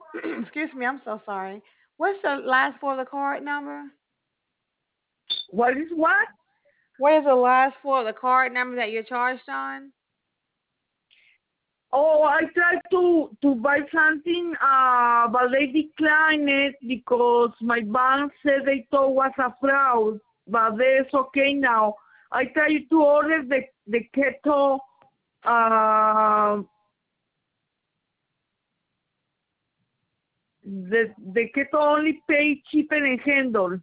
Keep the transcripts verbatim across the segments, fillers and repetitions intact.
Excuse me, I'm so sorry. What's the last four of the card number? What is what? What is the last four of the card number that you're charged on? Oh, I tried to to buy something, uh, but they declined it because my bank said they thought was a fraud, but it's okay now. I tried to order the the keto, uh, the the keto only pay cheaper and handle.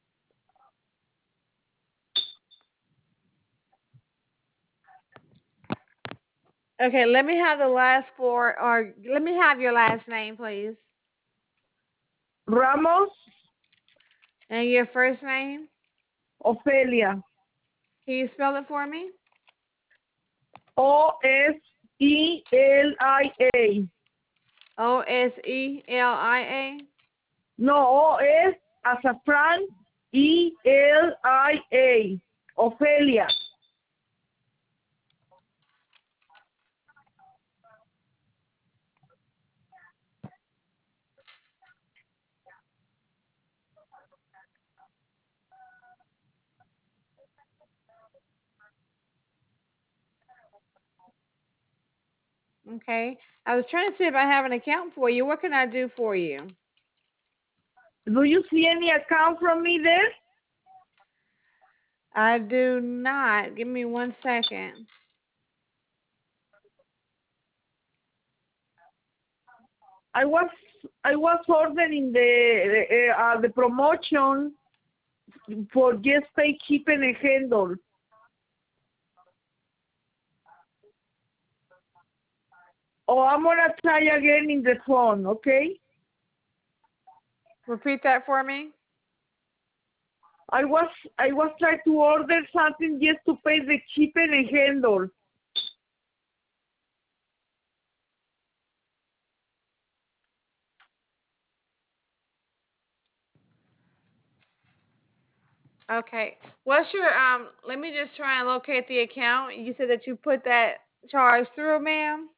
Okay, let me have the last four, or let me have your last name, please. Ramos And your first name? Ofelia. Can you spell it for me? O S E L I A. O S E L I A. No, O S as a Frank, E L I A. Ofelia. Okay. I was trying to see if I have an account for you. What can I do for you? Do you see any account from me there? I do not. Give me one second. I was I was ordering the uh, uh, the promotion for just pay cheap and handle. Oh, I'm gonna try again in the phone, okay? Repeat that for me. I was I was trying to order something just to pay the cheap and handle. Okay. What's your um? Let me just try and locate the account. You said that you put that charge through, ma'am.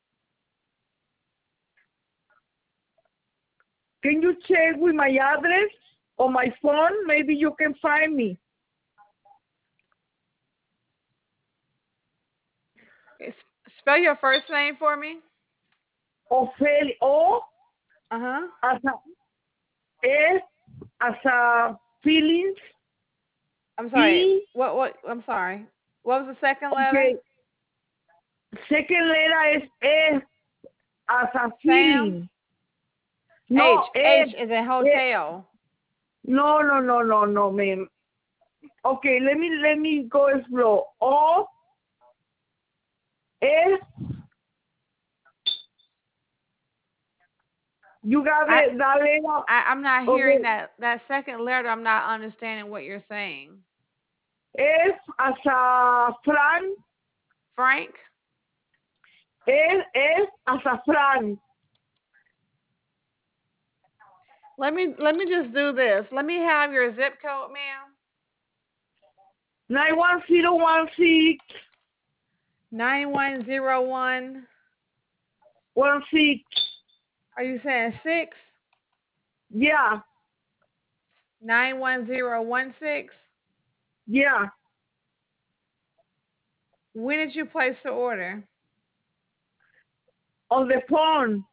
Can you check with my address on my phone? Maybe you can find me. Okay. Spell your first name for me. Ophelia O Uh huh. as a S as a feelings. I'm sorry. E. What? What? I'm sorry. What was the second letter? Okay. Second letter is S as a Sam. feeling. H. No, H S. is in S. hotel. No, no, no, no, no, ma'am. Okay, let me let me go slow. O S. You got I, it, that letter. I I'm not hearing Okay. that that second letter. I'm not understanding what you're saying. S as a Frank. Frank. S S as a Frank. Let me let me just do this. Let me have your zip code, ma'am. Nine one zero one six Nine one zero one. one six. Are you saying six? Yeah, Nine one zero one six. yeah. When did you place the order? On the phone.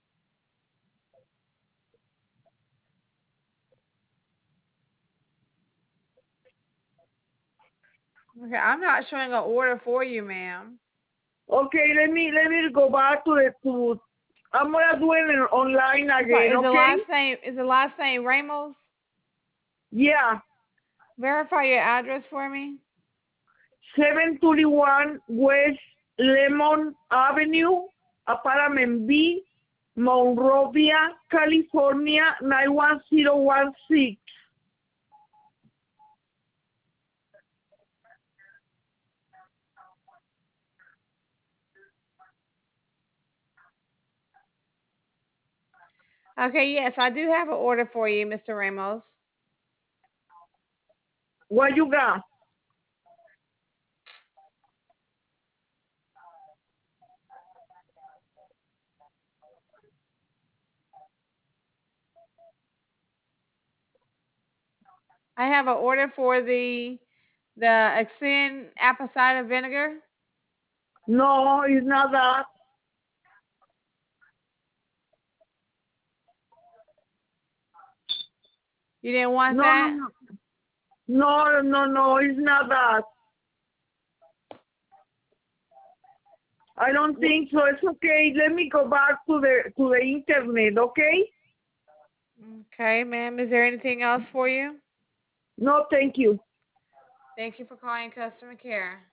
Okay, I'm not showing an order for you, ma'am. Okay, let me let me go back to the to. I'm gonna do it online I'm sorry. again. Is the Okay. last name is the last name Ramos? Yeah. Verify your address for me. seven twenty-one West Lemon Avenue, apartment B, Monrovia, California, nine one zero one six. Okay, yes, I do have an order for you, Mister Ramos. What you got? I have an order for the the Exin apple cider vinegar. No, it's not that. You didn't want No, that? no, no, no, no, no, it's not that. I don't think so. It's okay. Let me go back to the to the internet, okay? Okay, ma'am. Is there anything else for you? No, thank you. Thank you for calling customer care.